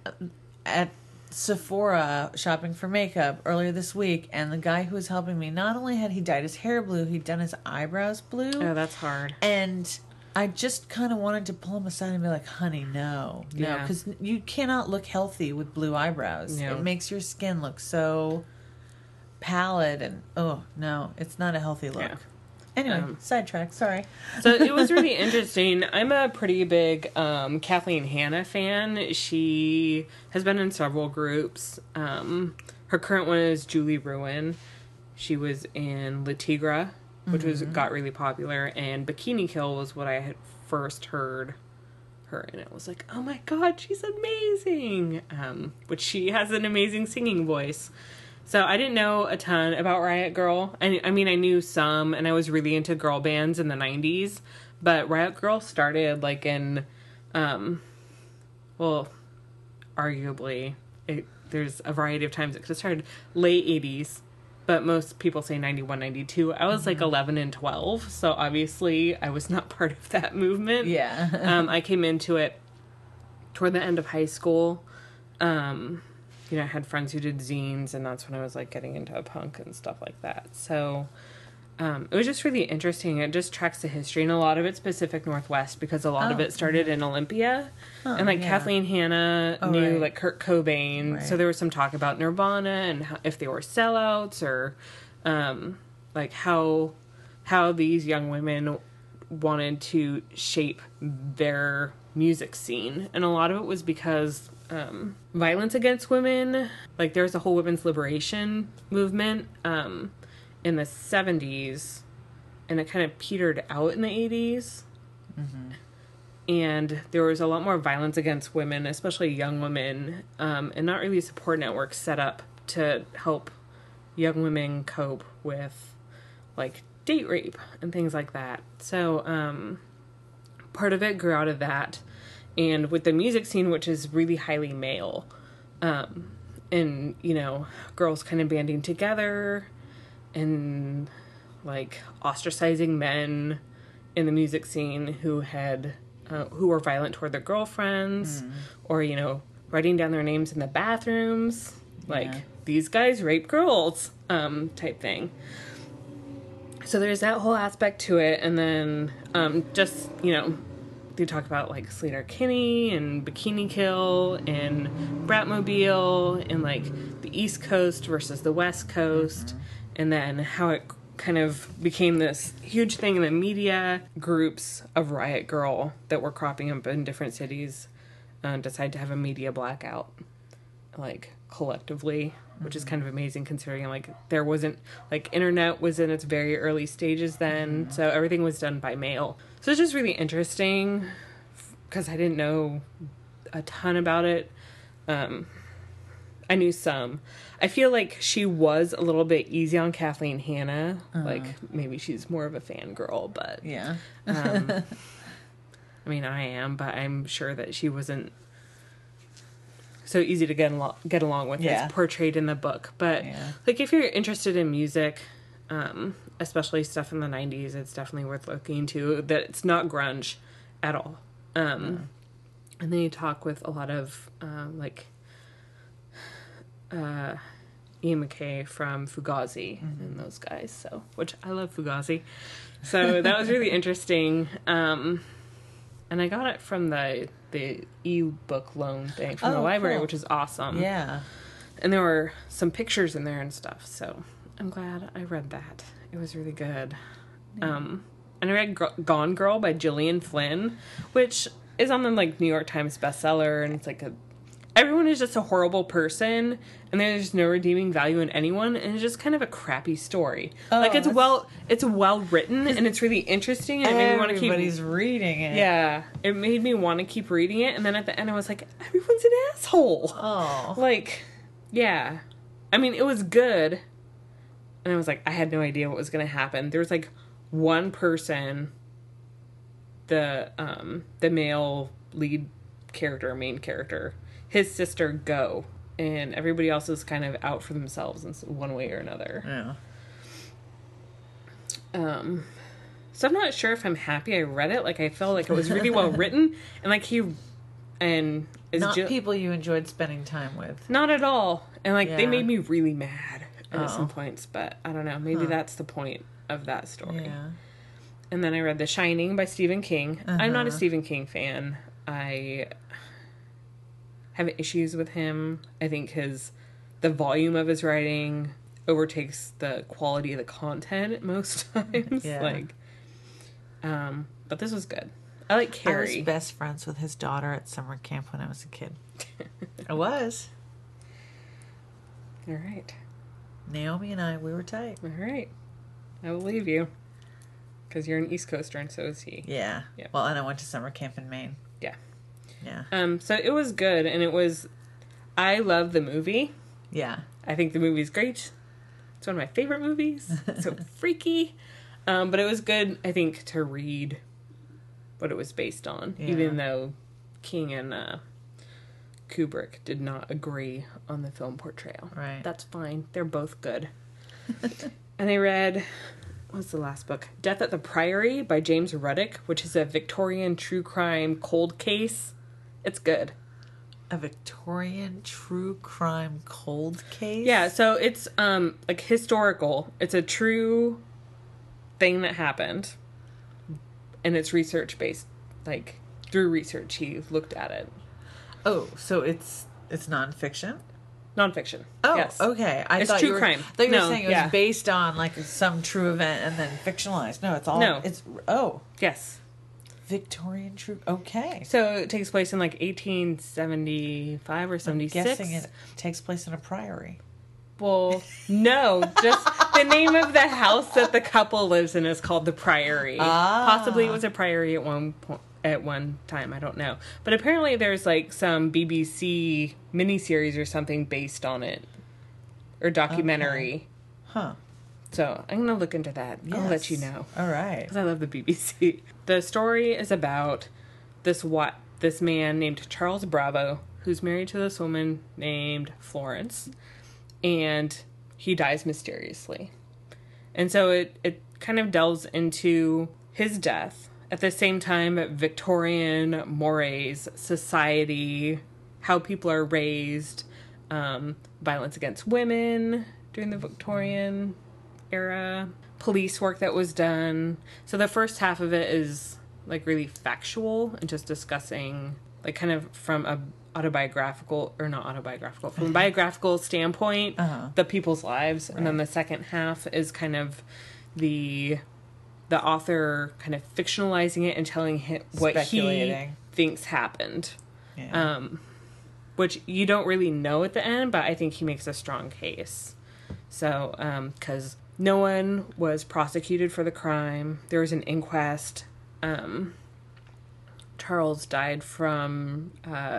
Sephora shopping for makeup earlier this week, and the guy who was helping me, not only had he dyed his hair blue, he'd done his eyebrows blue. Oh, that's hard. And I just kind of wanted to pull him aside and be like, honey, no, because you cannot look healthy with blue eyebrows. No. It makes your skin look so pallid, and oh, no, it's not a healthy look. Yeah. Anyway, sidetrack, sorry. So it was really interesting. I'm a pretty big Kathleen Hanna fan. She has been in several groups. Her current one is Julie Ruin. She was in Le Tigre, which got really popular, and Bikini Kill was what I had first heard her, and it was like, oh my god, she's amazing. Which she has an amazing singing voice. So I didn't know a ton about Riot Grrrl. I mean, I knew some, and I was really into girl bands in the 90s, but Riot Grrrl started like in, well, arguably, there's a variety of times it could have started late 80s, but most people say 91, 92. I was like 11 and 12, so obviously I was not part of that movement. Yeah. I came into it toward the end of high school. You know, I had friends who did zines, and that's when I was like getting into punk and stuff like that. So it was just really interesting. It just tracks the history, and a lot of it's Pacific Northwest, because a lot of it started in Olympia. And like Kathleen Hanna knew like Kurt Cobain, so there was some talk about Nirvana and if they were sellouts, or like how these young women wanted to shape their music scene. And a lot of it was because violence against women, like there's a whole women's liberation movement in the 70s, and it kind of petered out in the 80s. And there was a lot more violence against women, especially young women, and not really support networks set up to help young women cope with like date rape and things like that. So part of it grew out of that. And with the music scene, which is really highly male, and, you know, girls kind of banding together and, like, ostracizing men in the music scene who were violent toward their girlfriends, or, you know, writing down their names in the bathrooms, like, these guys rape girls, type thing. So there's that whole aspect to it, and then, just, you know, they talk about like Sleater Kinney and Bikini Kill and Bratmobile and like the East Coast versus the West Coast, and then how it kind of became this huge thing in the media. Groups of Riot Grrrl that were cropping up in different cities decided to have a media blackout, like collectively, which is kind of amazing considering like there wasn't, like, internet was in its very early stages then, so everything was done by mail. So it's just really interesting because I didn't know a ton about it. I knew some. I feel like she was a little bit easy on Kathleen Hanna. Like, maybe she's more of a fangirl, but... Yeah. I mean, I am, but I'm sure that she wasn't so easy to get along with Yeah. as portrayed in the book. But Yeah. like if you're interested in music, especially stuff in the 90s, it's definitely worth looking into. That it's not grunge at all. And then you talk with a lot of Ian McKay from Fugazi and those guys. So, which I love Fugazi. So that was really interesting. And I got it from the e-book loan thing from the library, cool. which is awesome. Yeah. And there were some pictures in there and stuff. So I'm glad I read that. It was really good. And I read Gone Girl by Gillian Flynn, which is on the New York Times bestseller, and it's everyone is just a horrible person, and there's no redeeming value in anyone, and it's just kind of a crappy story. It's well written, and it's really interesting, and it made me want to keep... Everybody's reading it. Yeah, it made me want to keep reading it, and then at the end I was like, everyone's an asshole. Oh. Yeah. I mean, it was good, and I was I had no idea what was going to happen. There was one person, the male lead character, main character, his sister go, and everybody else is kind of out for themselves in one way or another. Yeah. So I'm not sure if I'm happy I read it. I felt it was really well written, and not people you enjoyed spending time with. Not at all. And they made me really mad at some points, but I don't know, maybe that's the point of that story. Yeah. And then I read The Shining by Stephen King. I'm not a Stephen King fan. I have issues with him. I think the volume of his writing overtakes the quality of the content most times. Yeah. But this was good. I like Carrie. I was best friends with his daughter at summer camp when I was a kid. I was. All right. Naomi and we were tight. All right. I will leave you. Because you're an East Coaster and so is he. Yeah. Well, and I went to summer camp in Maine. Yeah. Yeah. So it was good, and I love the movie. Yeah. I think the movie's great. It's one of my favorite movies. It's so freaky. But it was good, I think, to read what it was based on, even though King and Kubrick did not agree on the film portrayal. Right. That's fine. They're both good. And I read, what's the last book? Death at the Priory by James Ruddick, which is a Victorian true crime cold case. It's good. A Victorian true crime cold case? Yeah, so it's historical. It's a true thing that happened. And it's research based. Through research he looked at it. Oh, so it's nonfiction? Nonfiction. Oh, yes. Okay. It's true crime. I thought you were saying it was based on some true event and then fictionalized. No, it's all. No. Yes. Victorian true. Okay. So it takes place in 1875 or 76. I'm guessing it takes place in a priory. Well, no, just the name of the house that the couple lives in is called the Priory. Possibly it was a priory at one point. At one time, I don't know. But apparently there's some BBC miniseries or something based on it. Or documentary. Okay. Huh. So I'm going to look into that. Yes. I'll let you know. All right. Because I love the BBC. The story is about this man named Charles Bravo, who's married to this woman named Florence. And he dies mysteriously. And so it kind of delves into his death. At the same time, Victorian mores, society, how people are raised, violence against women during the Victorian era, police work that was done. So the first half of it is really factual and just discussing kind of from a autobiographical, or not autobiographical, from a biographical standpoint, the people's lives. Right. And then the second half is kind of the author kind of fictionalizing it and telling him what he thinks happened. Yeah. Which you don't really know at the end, but I think he makes a strong case. So, because no one was prosecuted for the crime. There was an inquest. Charles died from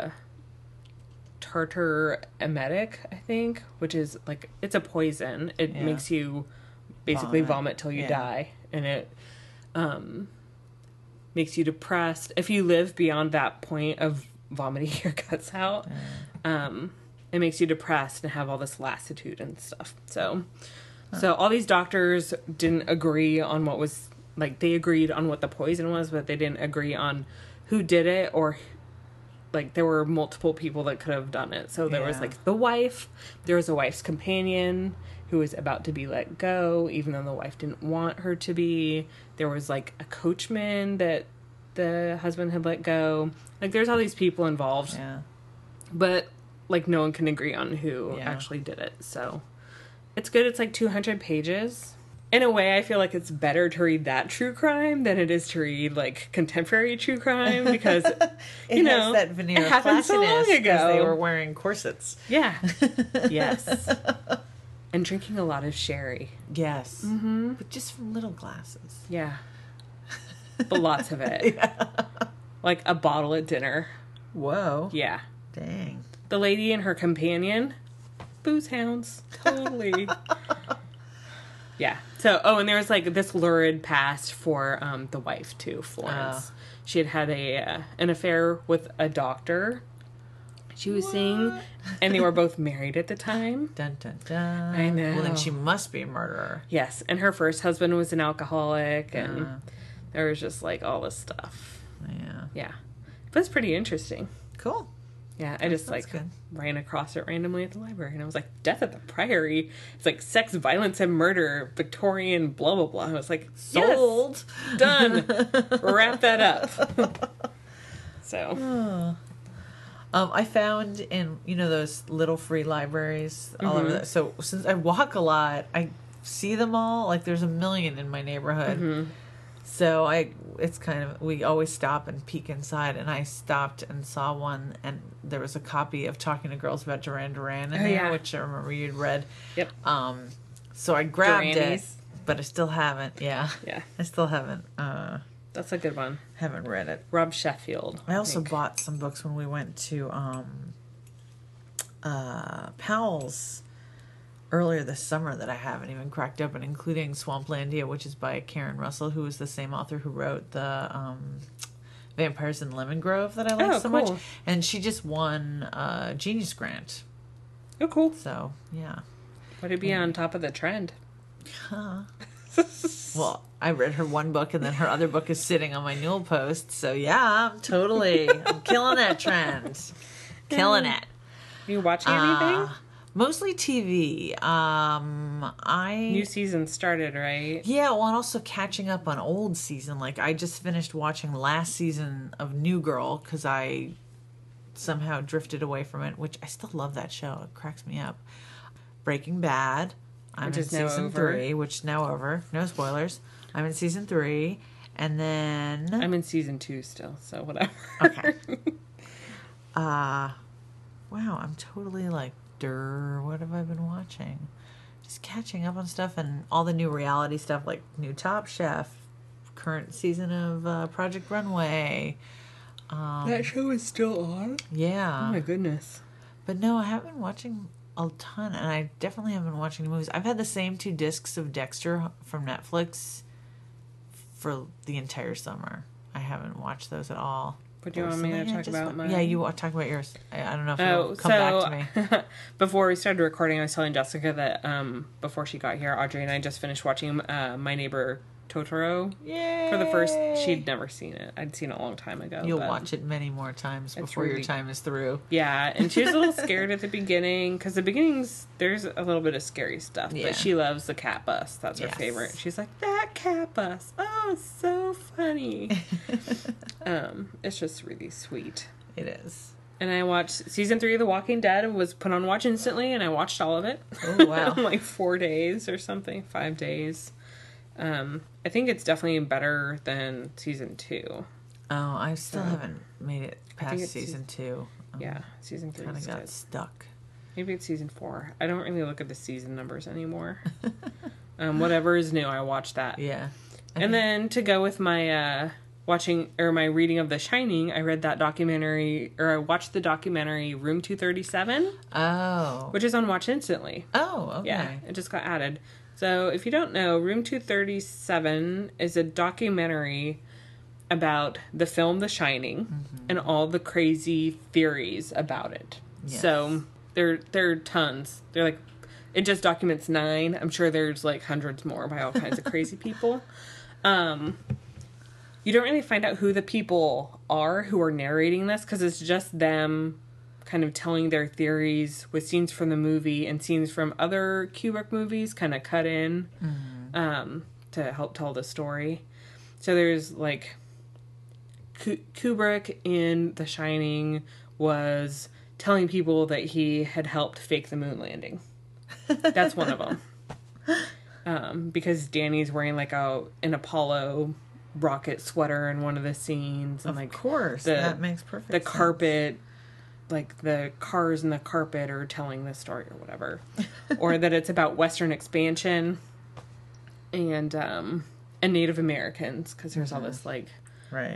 tartar emetic, I think, which is it's a poison. It makes you basically vomit till you die. And it makes you depressed. If you live beyond that point of vomity your guts out. It makes you depressed and have all this lassitude and stuff. So all these doctors didn't agree on what was, like, they agreed on what the poison was, but they didn't agree on who did it, or, like, there were multiple people that could have done it. So there was, like, the wife, there was a wife's companion who was about to be let go, even though the wife didn't want her to be. There was, like, a coachman that the husband had let go. Like, there's all these people involved. Yeah. But, like, no one can agree on who actually did it. So it's good. It's, like, 200 pages. In a way, I feel like it's better to read that true crime than it is to read, like, contemporary true crime, because, it has that veneer it of happened so long classiness because they ago. were wearing corsets. Yeah. Yes. And drinking a lot of sherry. Yes. Mm-hmm. But just from little glasses. Yeah. But lots of it. Yeah. Like a bottle at dinner. Whoa. Yeah. Dang. The lady and her companion, booze hounds. Totally. Yeah. So, and there was, like, this lurid past for the wife, too, Florence. She had an affair with a doctor she was seeing, and they were both married at the time. Dun, dun, dun. I know. Well, then she must be a murderer. Yes, and her first husband was an alcoholic, and there was just, like, all this stuff. Yeah. Yeah. But it's pretty interesting. Cool. Yeah, I just, like, ran across it randomly at the library, and I was like, Death at the Priory. It's like sex, violence, and murder, Victorian, blah, blah, blah. I was like, sold. Yes, done. Wrap that up. So. I found in, those little free libraries all over that. So since I walk a lot, I see them all. Like, there's a million in my neighborhood. Mm-hmm. So we always stop and peek inside, and I stopped and saw one, and there was a copy of Talking to Girls About Duran Duran in there, which I remember you'd read. Yep. So I grabbed Durannies. it, but I still haven't. Yeah. Yeah. I still haven't. That's a good one. Haven't read it. Rob Sheffield. I also bought some books when we went to Powell's earlier this summer that I haven't even cracked open, including Swamplandia, which is by Karen Russell, who is the same author who wrote the Vampires in Lemon Grove that I like so much. And she just won a Genius Grant. Oh, cool. So, yeah. Would it be on top of the trend? Well, I read her one book, and then her other book is sitting on my Newell post. So, yeah, I'm killing that trend. Killing it. Are you watching anything? Mostly TV. New season started, right? Yeah, well, and also catching up on old season. Like, I just finished watching last season of New Girl because I somehow drifted away from it, which I still love that show. It cracks me up. Breaking Bad. I'm in season 3, which is now over. No spoilers. I'm in season 3, and then I'm in season 2 still, so whatever. Okay. Wow, I'm totally like, what have I been watching? Just catching up on stuff and all the new reality stuff, like new Top Chef, current season of Project Runway. That show is still on? Yeah. Oh my goodness. But no, I haven't been watching a ton, and I definitely haven't been watching movies. I've had the same 2 discs of Dexter from Netflix for the entire summer. I haven't watched those at all. What do you want me to talk about? Yeah, you talk about yours. I don't know if you'll come back to me. Before we started recording, I was telling Jessica that before she got here, Audrey and I just finished watching My Neighbor Totoro. Yay! For the first, she'd never seen it. I'd seen it a long time ago. You'll watch it many more times before your time is through. Yeah, and she was a little scared at the beginning, because the beginning's, there's a little bit of scary stuff, but she loves the cat bus. That's her favorite. She's like, that cat bus. Oh, it's so funny. It's just really sweet. It is. And I watched season 3 of The Walking Dead and was put on watch instantly, and I watched all of it. Oh, wow. In like 4 days or something, 5 days. I think it's definitely better than season 2. Oh, I still haven't made it past season 2. Yeah, season 3 kind of got stuck. Maybe it's season 4. I don't really look at the season numbers anymore. Whatever is new, I watch that. Yeah. And then to go with my my reading of The Shining, I read that documentary, or I watched the documentary Room 237. Oh. Which is on Watch Instantly. Oh, okay. Yeah, it just got added. So if you don't know, Room 237 is a documentary about the film The Shining and all the crazy theories about it. Yes. So there are tons. They're like, it just documents 9. I'm sure there's like hundreds more by all kinds of crazy people. You don't really find out who the people are who are narrating this, because it's just them kind of telling their theories with scenes from the movie and scenes from other Kubrick movies kind of cut in to help tell the story. So there's like Kubrick in The Shining was telling people that he had helped fake the moon landing. That's one of them. Because Danny's wearing like an Apollo rocket sweater in one of the scenes, and of course, that makes perfect sense. Carpet, like the cars and the carpet are telling this story or whatever. Or that it's about Western expansion and Native Americans, because there's all this like right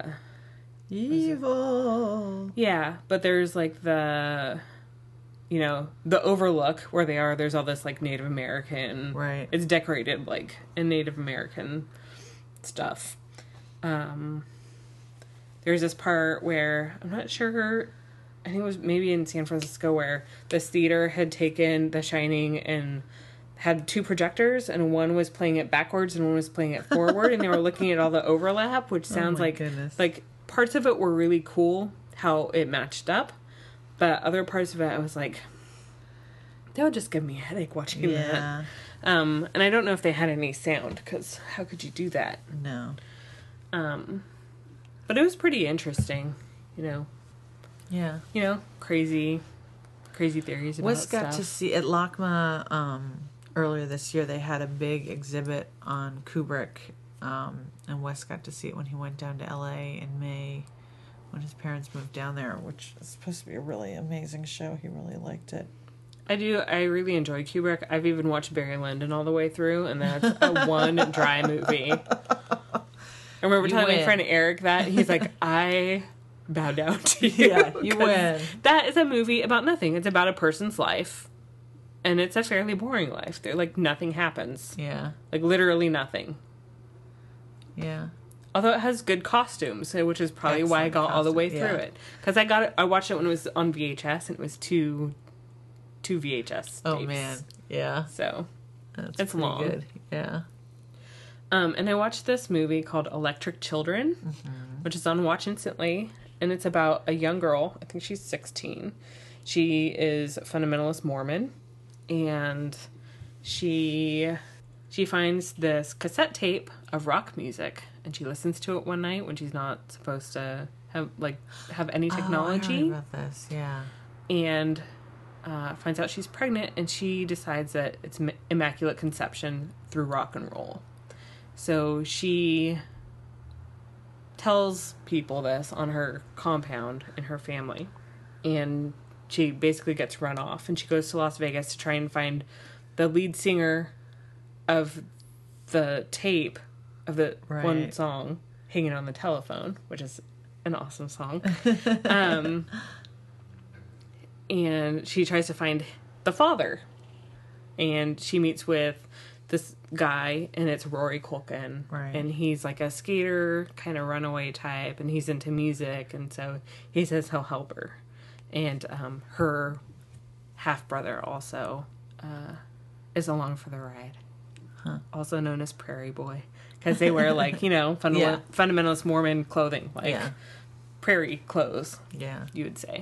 evil. Yeah, but there's like the Overlook where they are, there's all this like Native American, right, it's decorated like in Native American stuff. There's this part where I'm not sure, I think it was maybe in San Francisco, where this theater had taken The Shining and had 2 projectors, and one was playing it backwards and one was playing it forward, and they were looking at all the overlap, which sounds like parts of it were really cool how it matched up, but other parts of it I was like, that would just give me a headache watching that. And I don't know if they had any sound, because how could you do that? No. But it was pretty interesting, Yeah. Crazy theories about stuff. Got to see at LACMA earlier this year. They had a big exhibit on Kubrick, and Wes got to see it when he went down to LA in May when his parents moved down there, which is supposed to be a really amazing show. He really liked it. I do. I really enjoy Kubrick. I've even watched Barry Lyndon all the way through, and that's a one dry movie. I remember telling my friend Eric that, and he's like, I bow down to you. Yeah, you win. That is a movie about nothing. It's about a person's life, and it's a fairly boring life. They're like, nothing happens. Yeah. Like, literally nothing. Yeah. Although it has good costumes, which is probably why I got all the way through it. Because I watched it when it was on VHS, and it was two VHS tapes. Oh, man. Yeah. So, it's long. Good. Yeah. And I watched this movie called Electric Children, which is on Watch Instantly, and it's about a young girl. I think she's 16. She is a fundamentalist Mormon, and she finds this cassette tape of rock music, and she listens to it one night when she's not supposed to have any technology. I heard about this, yeah. And finds out she's pregnant, and she decides that it's immaculate conception through rock and roll. So she tells people this on her compound in her family, and she basically gets run off, and she goes to Las Vegas to try and find the lead singer of the tape of the one song, Hanging on the Telephone, which is an awesome song. And she tries to find the father, and she meets with this guy, and it's Rory Culkin, and he's like a skater, kind of runaway type, and he's into music, and so he says he'll help her. And her half-brother also is along for the ride, also known as Prairie Boy, because they wear like, fundamentalist Mormon clothing, like prairie clothes, you would say.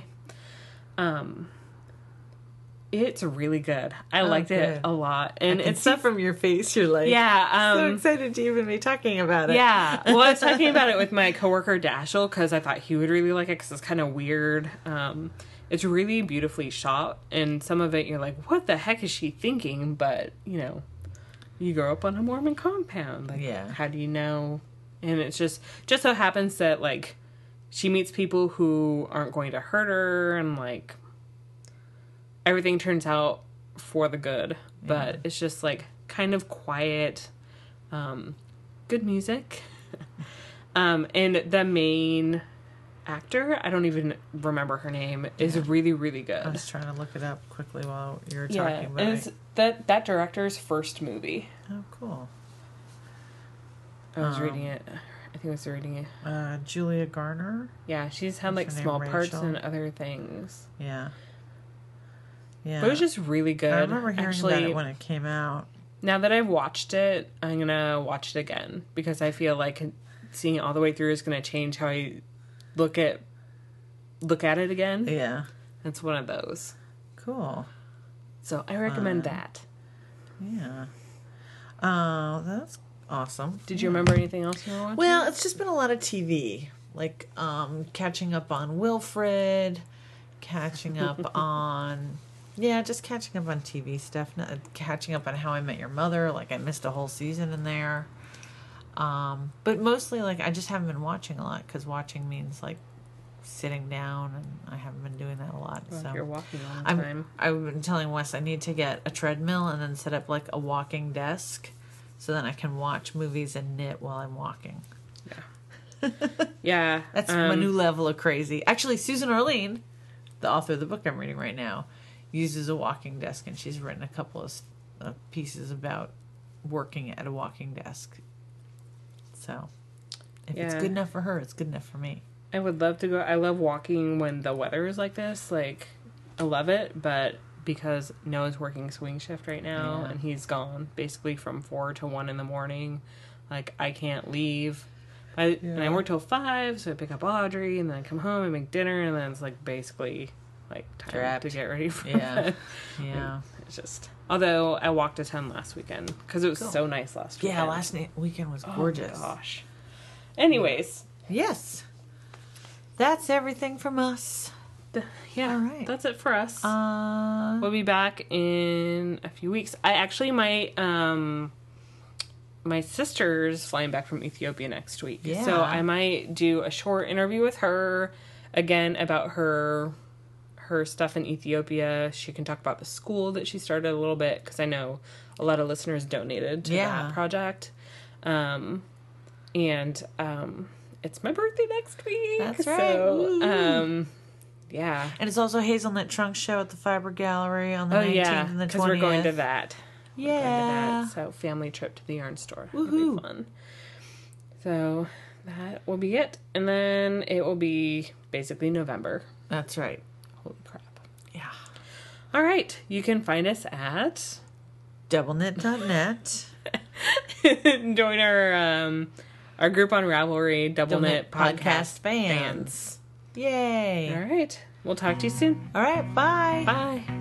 It's really good. I liked it a lot, and it's stuff from your face. You're like, so excited to even be talking about it. Yeah, well, I was talking about it with my coworker Dashel because I thought he would really like it because it's kind of weird. It's really beautifully shot, and some of it you're like, what the heck is she thinking? But you grow up on a Mormon compound, like, how do you know? And it's just so happens that like she meets people who aren't going to hurt her, and like everything turns out for the good, but it's just like kind of quiet, good music. And the main actor, I don't even remember her name, is really, really good. I was trying to look it up quickly while you were talking about it. It's that director's first movie. Oh, cool. I was reading it, I was reading it. Julia Garner. Yeah, she's had like What's her small name, parts Rachel? in other things. Yeah. Yeah. But it was just really good. I remember hearing Actually, about it when it came out. now that I've watched it, I'm gonna watch it again because I feel like seeing it all the way through is gonna change how I look at it again. Yeah. It's one of those. Cool. So I recommend that. Yeah. That's awesome. Did you remember anything else you were watching? Well, it's just been a lot of TV. Like, catching up on Wilfred, catching up on... Yeah, just catching up on TV stuff. Catching up on How I Met Your Mother. Like, I missed a whole season in there. But mostly, like, I just haven't been watching a lot, because watching means, like, sitting down, and I haven't been doing that a lot. Well, so if you're walking all the time. I've been telling Wes I need to get a treadmill and then set up, like, a walking desk, so then I can watch movies and knit while I'm walking. Yeah. That's my new level of crazy. Actually, Susan Orlean, the author of the book I'm reading right now, uses a walking desk, and she's written a couple of pieces about working at a walking desk. So, if it's good enough for her, it's good enough for me. I would love to go. I love walking when the weather is like this. Like, I love it, but because Noah's working swing shift right now, and he's gone basically from 4 to 1 in the morning, like, I can't leave. And I work till 5, so I pick up Audrey, and then I come home and make dinner, and then it's like basically like time to get ready for bed. Yeah. It's just. Although I walked a ton last weekend because it was so nice last weekend. Yeah, last weekend was gorgeous. Oh my gosh. Anyways. Yes. That's everything from us. Yeah. All right. That's it for us. We'll be back in a few weeks. I actually might my sister's flying back from Ethiopia next week. Yeah. So I might do a short interview with her again about her stuff in Ethiopia. She can talk about the school that she started a little bit, because I know a lot of listeners donated to that project. And it's my birthday next week. That's right. So, yeah. And it's also Hazelnut Trunk Show at the Fiber Gallery on the 19th and the 20th. because we're going to that. Yeah. So, family trip to the yarn store. Woohoo. It'll be fun. So, that will be it. And then it will be basically November. That's right. Holy crap. Yeah. All right. You can find us at DoubleKnit.net. Join our group on Ravelry, Double Knit Podcast Fans. Yay. All right. We'll talk to you soon. All right. Bye. Bye.